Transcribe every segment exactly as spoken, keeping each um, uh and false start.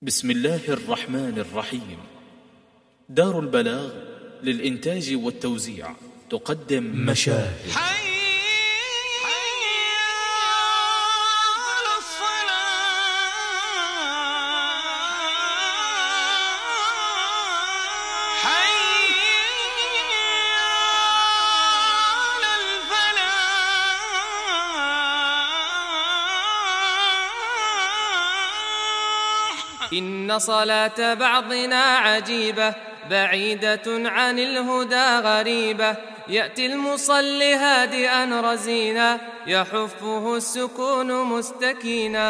بسم الله الرحمن الرحيم. دار البلاغ للإنتاج والتوزيع تقدم مشاهد. حي على الصلاة، حي على الفلاح. إن صلاة بعضنا عجيبة، بعيدة عن الهدى غريبة. يأتي المصلي هادئا رزينا، يحفه السكون مستكينا.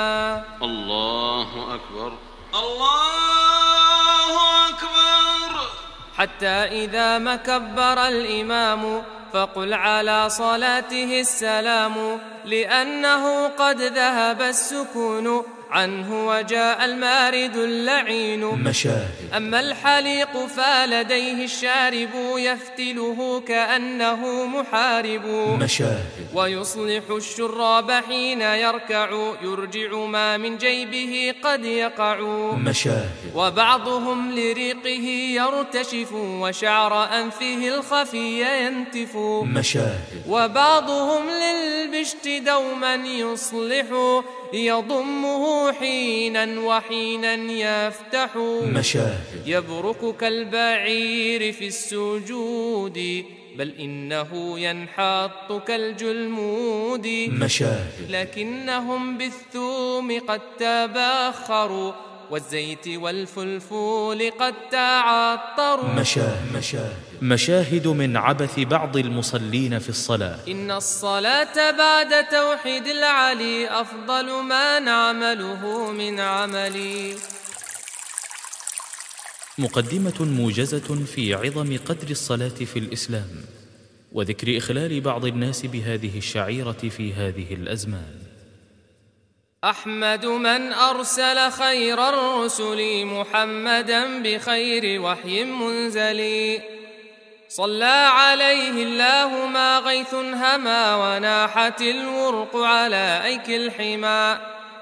الله أكبر الله أكبر. حتى إذا ما كبر الإمام، فقل على صلاته السلام، لأنه قد ذهب السكون عنه وجاء المارد اللعين. مشاهد. أما الحليق فلديه الشارب، يفتله كأنه محارب. مشاهد. ويصلح الشراب حين يركع، يرجع ما من جيبه قد يقع. مشاهد. وبعضهم لريقه يرتشف، وشعر أنفه الخفي ينتف. مشاهد. وبعضهم للبشت دوما يصلح، يضمه حينا وحينا يفتح. مشاهد. يبرك كالبعير في السجود، بل إنه ينحط كالجلمود. مشاهد. لكنهم بالثوم قد تباخروا، والزيت والفلفول قد تعطروا. مشاهد. مشاهد. مشاهد من عبث بعض المصلين في الصلاة. إن الصلاة بعد توحيد العلي أفضل ما نعمله من عملي. مقدمة موجزة في عظم قدر الصلاة في الإسلام، وذكر إخلال بعض الناس بهذه الشعيرة في هذه الأزمان. أحمد من أرسل خير الرسل، محمدا بخير وحي منزل. صلى عليه الله ما غيث هما، وناحت الورق على أيك الحمى.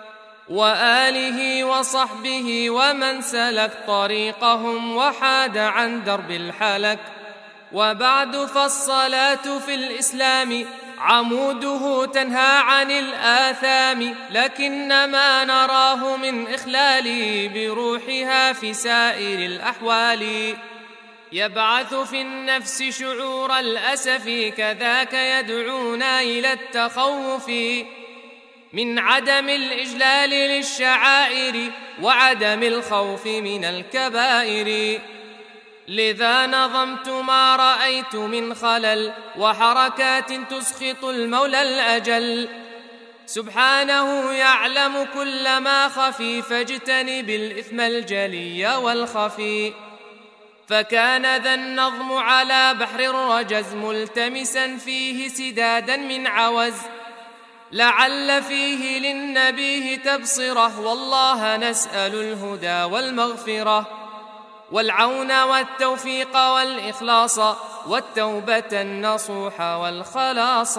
وآله وصحبه ومن سلك طريقهم، وحاد عن درب الحلك. وبعد فالصلاة في الإسلام عموده، تنهى عن الآثام. لكن ما نراه من إخلال بروحها في سائر الأحوال، يبعث في النفس شعور الأسف. كذاك يدعونا إلى التخوف من عدم الإجلال للشعائر، وعدم الخوف من الكبائر. لذا نظمت ما رأيت من خلل، وحركات تسخط المولى الأجل. سبحانه يعلم كل ما خفي، فاجتنب الإثم الجلي والخفي. فكان ذا النظم على بحر الرجز، ملتمسا فيه سدادا من عوز. لعل فيه للنبيه تبصره، والله نسأل الهدى والمغفرة، والعون والتوفيق والإخلاص، والتوبة النصوح والخلاص.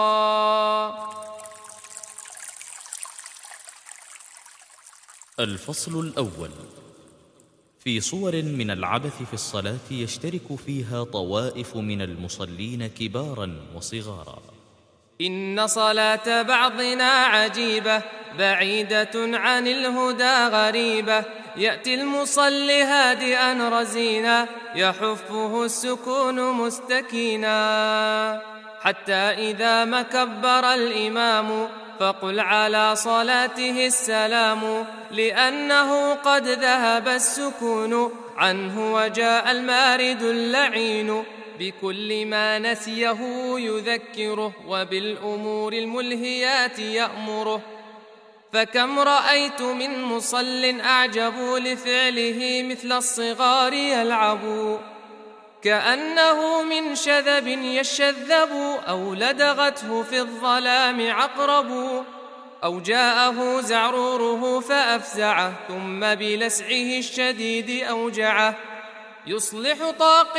الفصل الأول. في صور من العبث في الصلاة يشترك فيها طوائف من المصلين كبارا وصغارا. إن صلاة بعضنا عجيبة، بعيدة عن الهدى غريبة. يأتي المصلي هادئا رزينا، يحفه السكون مستكينا. حتى إذا ما كبر الإمام، فقل على صلاته السلام، لأنه قد ذهب السكون عنه وجاء المارد اللعين. بكل ما نسيه يذكره، وبالأمور الملهيات يأمره. فكم رأيت من مصل أعجبوا لفعله، مثل الصغار يلعبوا. كأنه من شذب يشذب، أو لدغته في الظلام عقرب. أو جاءه زعروره فأفزعه، ثم بلسعه الشديد أوجعه. يصلح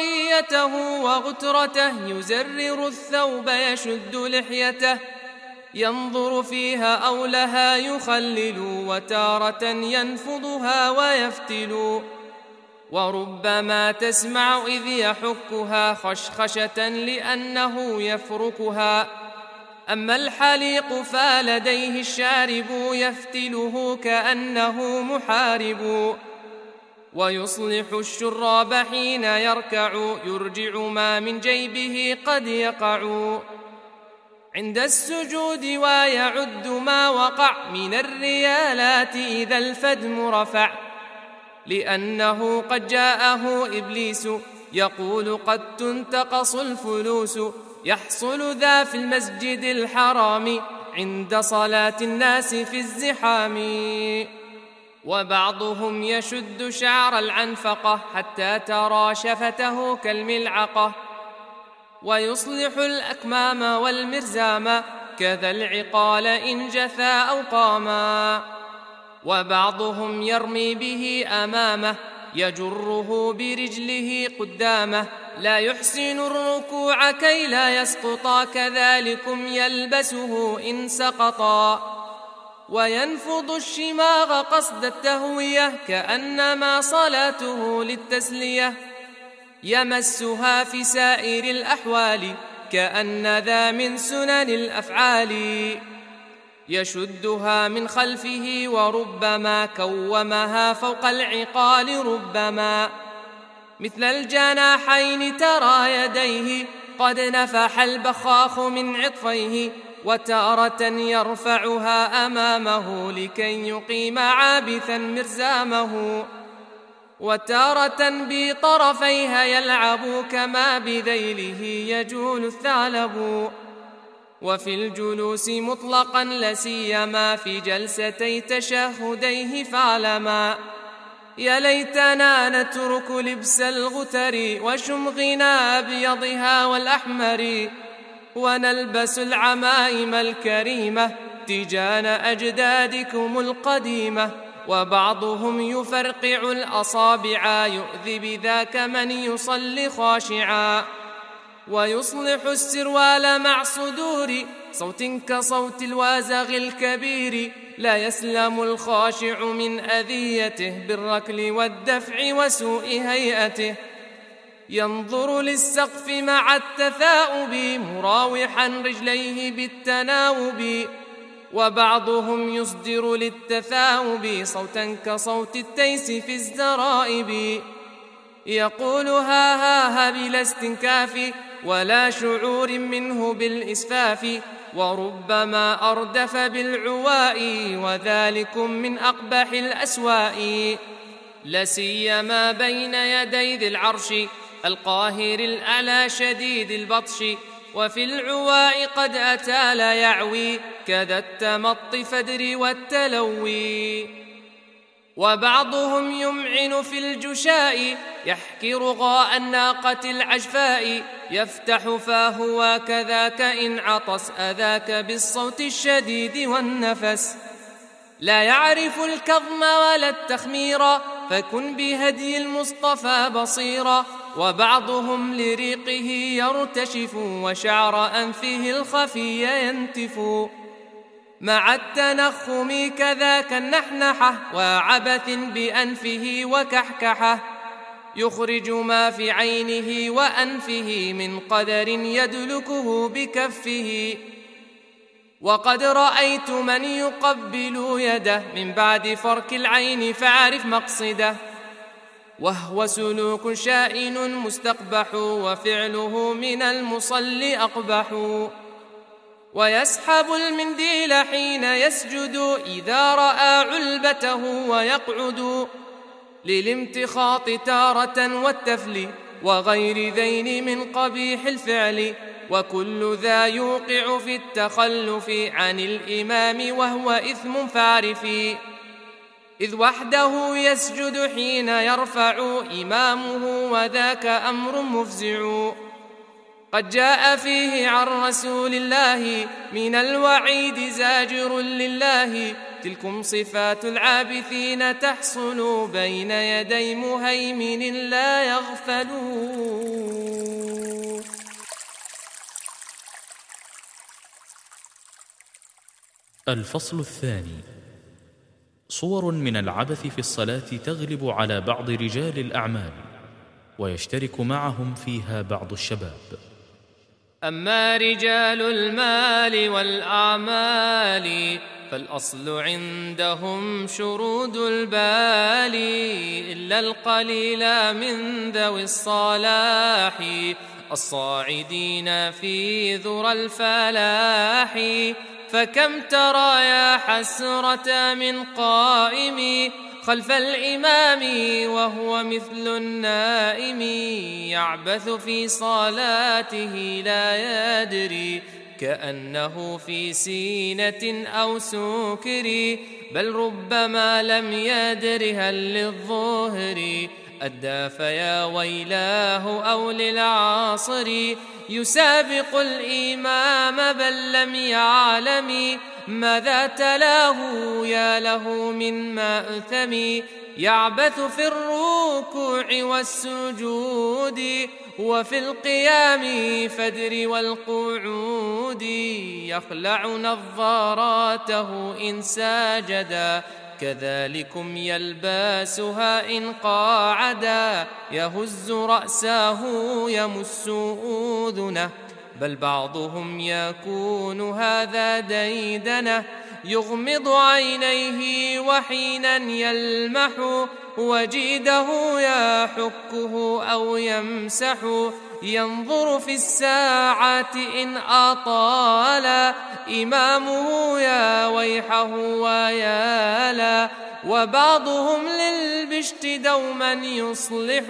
طاقيته وغترته، يزرر الثوب يشد لحيته. ينظر فيها أو لها يخلل وتارة ينفضها ويفتل وربما تسمع إذ يحكها خشخشة لأنه يفركها أما الحليق فلديه الشارب يفتله كأنه محارب ويصلح الشراب حين يركع يرجع ما من جيبه قد يقع عند السجود ويعد ما وقع من الريالات إذا الفدم رفع لأنه قد جاءه إبليس يقول قد تنتقص الفلوس يحصل ذا في المسجد الحرام عند صلاة الناس في الزحام وبعضهم يشد شعر العنفقة حتى ترى شفته كالملعقة ويصلح الأكمام والمرزام كذا العقال إن جثى أو قاما وبعضهم يرمي به أمامه يجره برجله قدامه لا يحسن الركوع كي لا يسقطا كذلكم يلبسه إن سقطا وينفض الشماغ قصد التهوية كأنما صلاته للتسلية يمسها في سائر الأحوال كأن ذا من سنن الأفعال يشدها من خلفه وربما كومها فوق العقال ربما مثل الجناحين ترى يديه قد نفح البخاخ من عطفيه وتارة يرفعها أمامه لكي يقيم عابثا مرزامه وتارة بطرفيها يلعب كما بذيله يجول الثعلب وفي الجلوس مطلقا لسيما في جلستي تشهديه فاعلما يا ليتنا نترك لبس الغتر وشمغنا أبيضها والأحمر ونلبس العمائم الكريمة تجان أجدادكم القديمة وبعضهم يفرقع الأصابع يؤذي بذاك من يصلي خاشعا ويصلح السروال مع صدور صوت كصوت الوازغ الكبير لا يسلم الخاشع من أذيته بالركل والدفع وسوء هيئته ينظر للسقف مع التثاؤب مراوحا رجليه بالتناوب وبعضهم يصدر للتثاؤب صوتا كصوت التيس في الزرائب يقول ها ها ها بلا استنكاف ولا شعور منه بالإسفاف وربما أردف بالعواء وذلكم من أقبح الأسواء لسيما بين يدي ذي العرش القاهر الأعلى شديد البطش وفي العواء قد أتى لا يعوي كذا التمط فدر والتلوي وبعضهم يمعن في الجشاء يحكي رغاء الناقة العجفاء يفتح فاه وكذاك إن عطس أذاك بالصوت الشديد والنفس لا يعرف الكظم ولا التخمير فكن بهدي المصطفى بصيرا وبعضهم لريقه يرتشف وشعر أنفه الخفي ينتف مع التنخم كذاك النحنحة وعبث بأنفه وكحكحة يخرج ما في عينه وأنفه من قدر يدلكه بكفه وقد رأيت من يقبل يده من بعد فرك العين فاعرف مقصده وهو سلوك شائن مستقبح وفعله من المصلي أقبح ويسحب المنديل حين يسجد إذا رأى علبته ويقعد للامتخاط تارة والتفل وغير ذين من قبيح الفعل وكل ذا يوقع في التخلف عن الإمام وهو إثم فاعرف إذ وحده يسجد حين يرفع إمامه وذاك أمر مفزع قد جاء فيه عن رسول الله من الوعيد زاجر لله تلكم صفات العابثين تحصل بين يدي مهيمن لا يغفلون. الفصل الثاني: صور من العبث في الصلاة تغلب على بعض رجال الأعمال، ويشترك معهم فيها بعض الشباب. أما رجال المال والأعمال فالأصل عندهم شرود البال، إلا القليل من ذوي الصلاح الصاعدين في ذرى الفلاح. فكم ترى يا حسرة من قائم خلف الإمام وهو مثل النائم، يعبث في صلاته لا يدري كأنه في سينة أو سكر، بل ربما لم يدر هل للظهر أدى فيا ويلاه أو للعصر، يسابق الإمام بل لم يعلم ماذا تلاه يا له من مأثم، يعبث في الركوع والسجود وفي القيام فدر والقعود، يخلع نظاراته إن ساجدا كذلكم يلباسها إن قاعدا، يهز رأسه يمس أذنه بل بعضهم يكون هذا ديدنه، يغمض عينيه وحينا يلمح وجيده يحكه أو يمسح، ينظر في الساعات إن أطال إمامه يا ويحه ويالا، وبعضهم للبشت دوما يصلح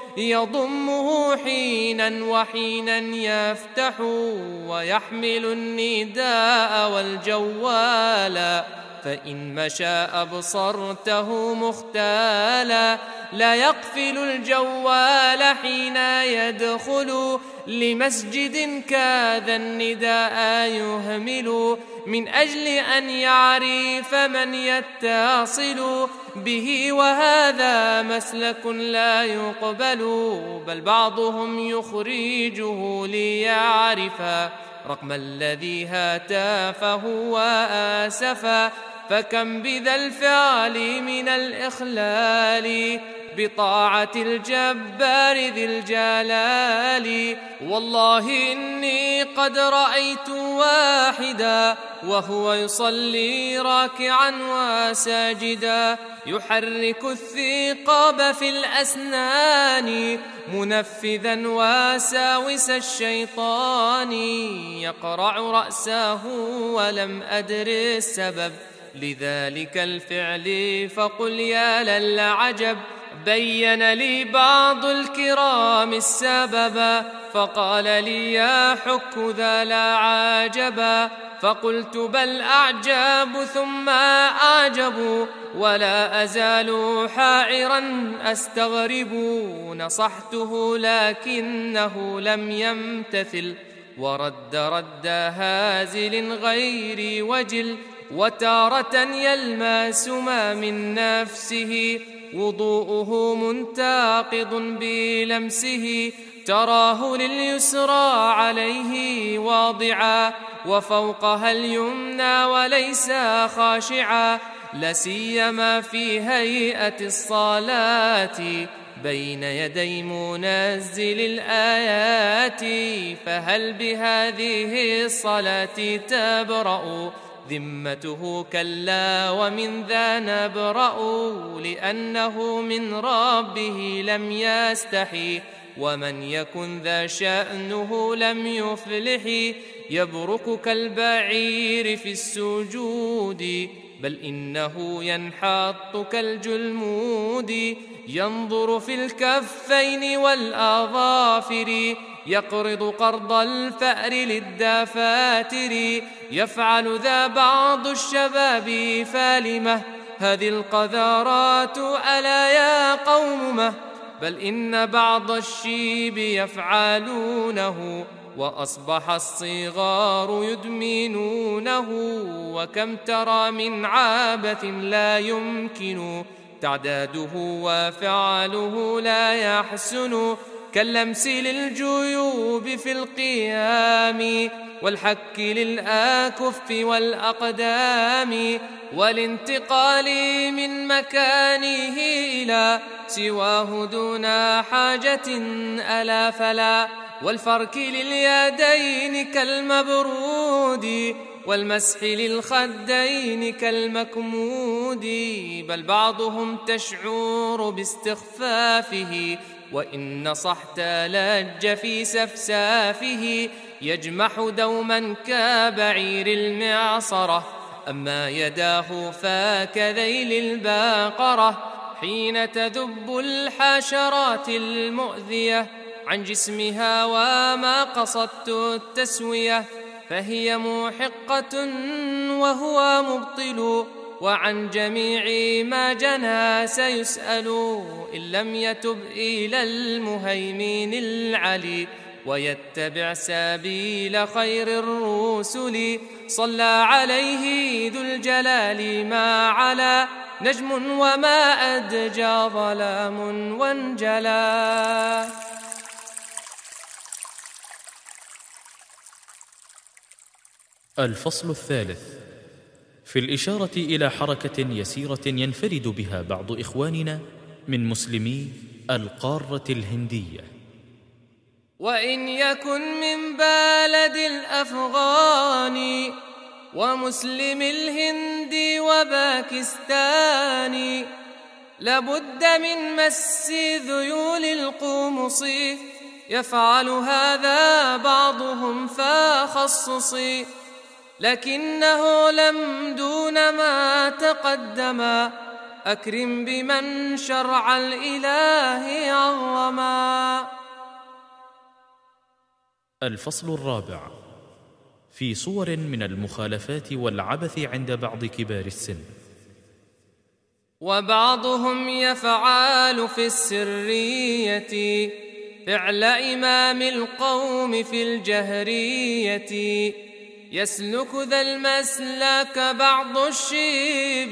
يضمه حينا وحينا يفتح، ويحمل النداء والجوالا فإن مشى أبصرته مختالا، لا يقفل الجوال حين يدخل لمسجد كاذا النداء يهمل، من أجل أن يعرف من يتصل به، وهذا مسلك لا يقبل، بل بعضهم يخرجه ليعرف رقم الذي هاتفه وآسفا، فكم بذا الفعل من الإخلال بطاعة الجبار ذي الجلال. والله إني قد رأيت واحدا وهو يصلي راكعا وساجدا، يحرك الثقاب في الأسنان منفذا وساوس الشيطان، يقرع رأسه ولم أدر السبب لذلك الفعل فقل يا للعجب، بين لي بعض الكرام السبب فقال لي يا حك ذا لا عجبا، فقلت بل أعجب ثم أعجب ولا أزال حائرا أستغرب، نصحته لكنه لم يمتثل ورد رد هازل غير وجل، وتارة يلمس ما من نفسه وضوءه منتقض بلمسه، تراه لليسرى عليه واضعا وفوقها اليمنى وليس خاشعا، لسيما في هيئة الصلاة بين يدي منزل الآيات، فهل بهذه الصلاة تبرأ ذمته؟ كلا ومن ذا نبرأ، لأنه من ربه لم يستحي، ومن يكن ذا شأنه لم يفلح، يبرك كالبعير في السجود بل إنه ينحط كالجلمود، ينظر في الكفين والأظافر يقرض قرض الفأر للدفاتر، يفعل ذا بعض الشباب فالمه هذه القذارات ألا يا قومه، بل إن بعض الشيب يفعلونه وأصبح الصغار يدمنونه، وكم ترى من عابث لا يمكن تعداده وفعله لا يحسن، كاللمس للجيوب في القيام والحك للآكف والأقدام والانتقال من مكانه إلى سواه دون حاجة ألا فلا والفرك لليدين كالمبرود والمسح للخدين كالمكمود بل بعضهم تشعر باستخفافه وإن صحت لج في سفسافه يجمح دوما كبعير المعصرة أما يداه فكذيل الباقرة حين تذب الحشرات المؤذية عن جسمها وما قصدت التسوية فهي موحقة وهو مبطل وعن جميع ما جنى سيسأل إن لم يتب إلى المهيمن العلي ويتبع سبيل خير الرسل صلى عليه ذو الجلال ما علا نجم وما أدجى ظلام وانجلى. الفصل الثالث في الإشارة إلى حركة يسيرة ينفرد بها بعض إخواننا من مسلمي القارة الهندية. وإن يكن من بلد الأفغان ومسلم الهند وباكستان لابد من مس ذيول القمص يفعل هذا بعضهم فخصص لكنه لم دون ما تقدم أكرم بمن شرع الإله عظما. الفصل الرابع في صور من المخالفات والعبث عند بعض كبار السن. وبعضهم يفعل في السرية فعل إمام القوم في الجهرية يسلك ذا المسلك بعض الشيب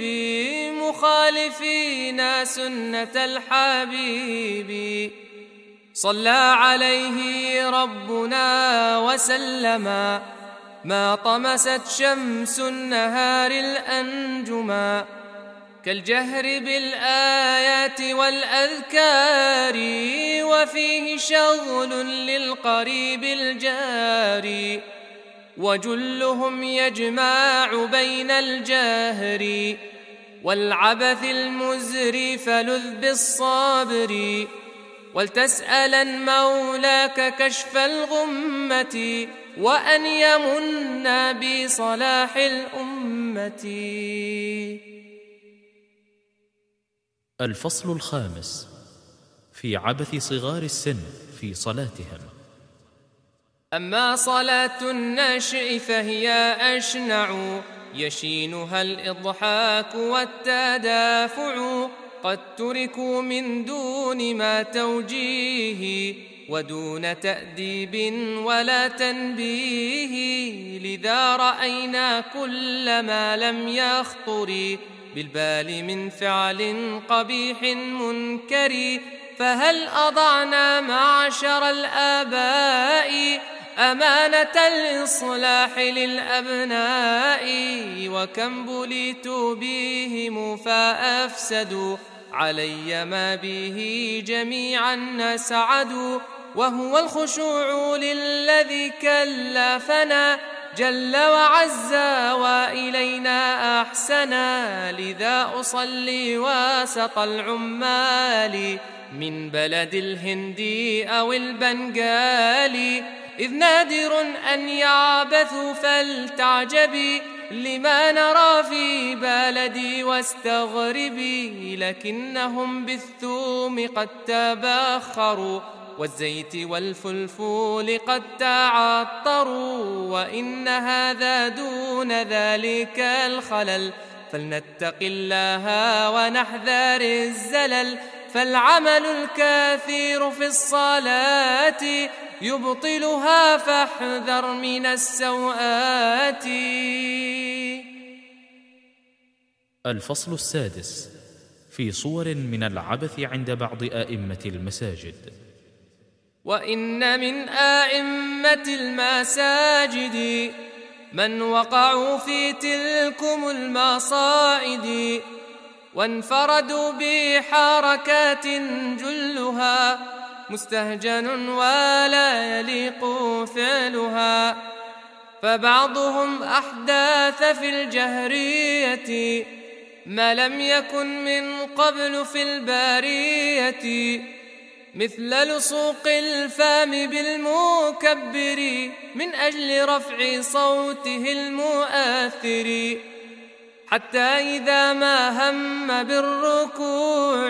مخالفين سنة الحبيب صلى عليه ربنا وسلما ما طمست شمس النهار الأنجما كالجهر بالآيات والأذكار وفيه شغل للقريب الجاري وجلهم يجمع بين الجهر والعبث المزري فلذ بالصابر ولتسألن مولاك كشف الغمة وأن يمن بصلاح الأمة. الفصل الخامس في عبث صغار السن في صلاتهم. أما صلاة النشء فهي أشنع يشينها الإضحاك والتدافع قد تركوا من دون ما توجيه ودون تأديب ولا تنبيه لذا رأينا كل ما لم يخطر بالبال من فعل قبيح منكر فهل أضعنا معشر الآباء أمانة الإصلاح للأبناء وكم بليت بهم فأفسدوا علي ما به جميعا سعدوا وهو الخشوع للذي كلفنا جل وعز وإلينا أحسنا لذا أصلي وسط العمال من بلد الهند أو البنغال إذ نادر أن يعبثوا فلتعجبي لما نرى في بلدي واستغربي لكنهم بالثوم قد تبخروا والزيت والفلفول قد تعطروا وإن هذا دون ذلك الخلل فلنتق الله ونحذر الزلل فالعمل الكثير في الصلاة يبطلها فاحذر من السوءات. الفصل السادس في صور من العبث عند بعض آئمة المساجد. وإن من آئمة المساجد من وقعوا في تلكم المصائد وانفردوا بحركات جلها مستهجن ولا يليق فعلها، فبعضهم أحداث في الجهرية ما لم يكن من قبل في البارية، مثل لصوق الفم بالمكبر من أجل رفع صوته المؤثر، حتى إذا ما هم بالركوع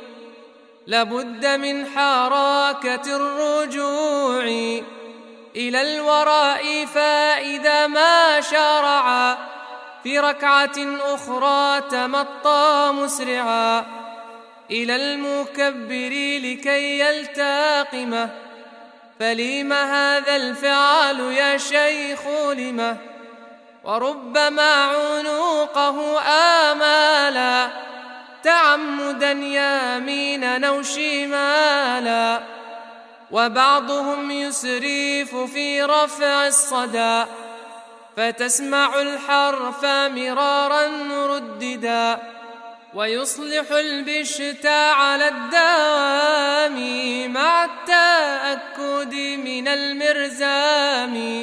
لابد من حركة الرجوع إلى الوراء، فإذا ما شرع في ركعة أخرى تمطى مسرعا إلى المكبر لكي يلتقمه، فلم هذا الفعل يا شيخ لمه؟ وربما عنقه آمالا تعمدا يمينا أو شمالا، وبعضهم يسرف في رفع الصدى فتسمع الحرف مرارا رددا، ويصلح البشتا على الدوام مع التأكد من المرزام،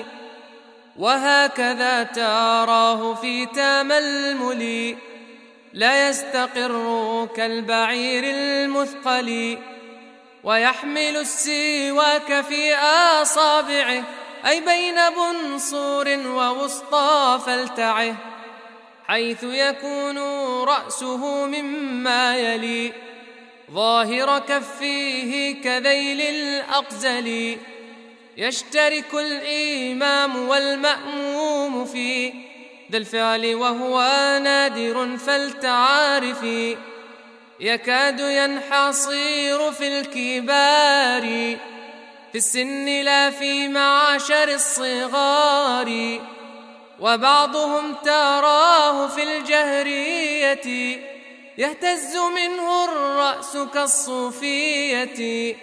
وهكذا تراه في تململ لا يستقر كالبعير المثقل، ويحمل السواك في أصابعه أي بين بنصور ووسطى فلتعه، حيث يكون رأسه مما يلي ظاهر كفيه كذيل الأقزل، يشترك الإمام والمأموم في ذا الفعل وهو نادر فلتعارفي، يكاد ينحصر في الكبار في السن لا في معشر الصغار، وبعضهم تراه في الجهرية يهتز منه الرأس كالصوفية،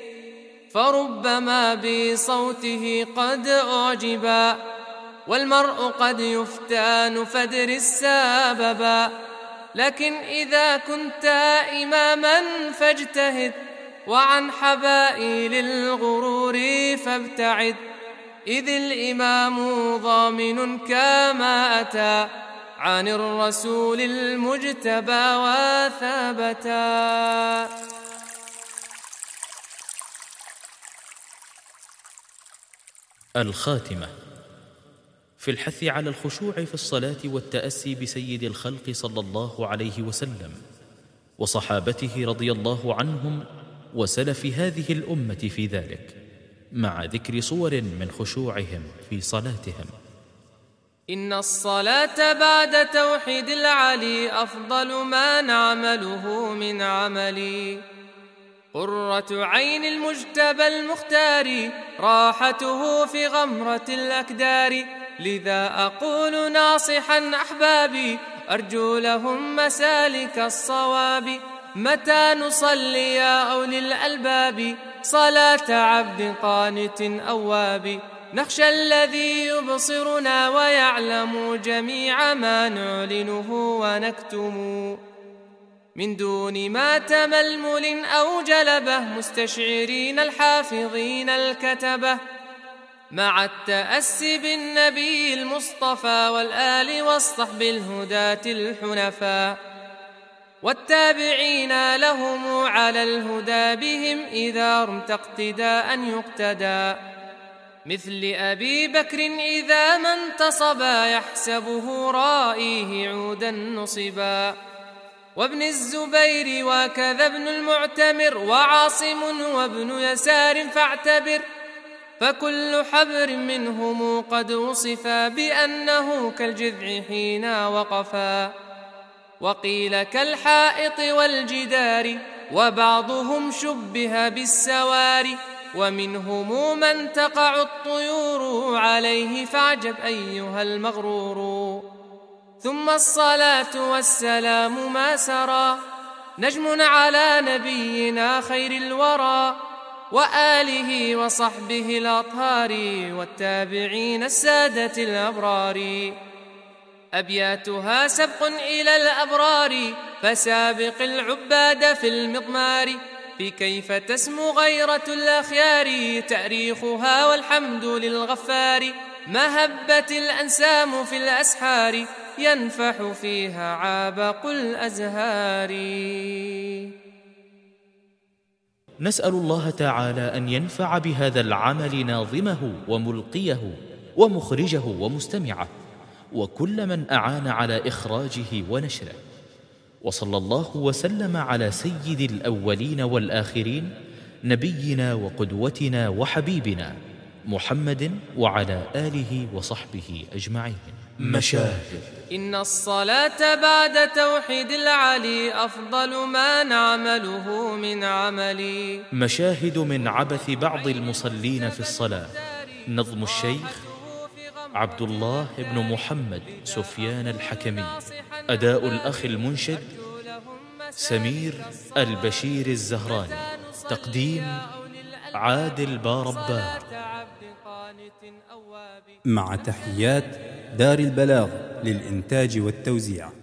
فربما بصوته قد أعجبا والمرء قد يفتان فدر السببا، لكن إذا كنت إماما فاجتهد وعن حبائل الغرور فابتعد، إذ الإمام ضامن كما أتى عن الرسول المجتبى وثبتا. الخاتمة. في الحث على الخشوع في الصلاة والتأسي بسيد الخلق صلى الله عليه وسلم وصحابته رضي الله عنهم وسلف هذه الأمة في ذلك، مع ذكر صور من خشوعهم في صلاتهم. إن الصلاة بعد توحيد العلي أفضل ما نعمله من عملي، قرة عين المجتبى المختار راحته في غمرة الأكدار، لذا أقول ناصحا أحبابي أرجو لهم مسالك الصواب، متى نصلي يا أولي الألباب صلاة عبد قانت أواب، نخشى الذي يبصرنا ويعلم جميع ما نعلنه ونكتم، من دون ما تململ أو جلبه مستشعرين الحافظين الكتبه، مع التأسي بالنبي المصطفى والآل والصحب الهداة الحنفاء، والتابعين لهم على الهدى بهم إذا رمت اقتداء يقتدى، مثل أبي بكر إذا ما انتصبا يحسبه رائيه عودا نصبا، وابن الزبير وكذا ابن المعتمر وعاصم وابن يسار فاعتبر، فكل حبر منهم قد وصفا بأنه كالجذع حين وقفا، وقيل كالحائط والجدار، وبعضهم شبه بالسوار، ومنهم من تقع الطيور عليه فاعجب أيها المغرور. ثم الصلاة والسلام ما سرى نجم على نبينا خير الورى، وآله وصحبه الأطهار والتابعين السادة الأبرار. أبياتها سبق إلى الأبرار، فسابق العباد في المضمار. في كيف تسمو غيرة الأخيار، تأريخها والحمد للغفار. ما هبت الأنسام في الأسحار، ينفح فيها عابق الأزهار. نسأل الله تعالى أن ينفع بهذا العمل ناظمه وملقيه ومخرجه ومستمعه، وكل من أعان على إخراجه ونشره. وصلى الله وسلم على سيد الأولين والآخرين، نبينا وقدوتنا وحبيبنا محمد، وعلى آله وصحبه أجمعين. مشاهد. إن الصلاة بعد توحيد العلي أفضل ما نعمله من عملي. مشاهد من عبث بعض المصلين في الصلاة. نظم الشيخ عبد الله بن محمد سفيان الحكمي. أداء الأخ المنشد سمير البشير الزهراني. تقديم عادل باربار. مع تحيات دار البلاغ للإنتاج والتوزيع.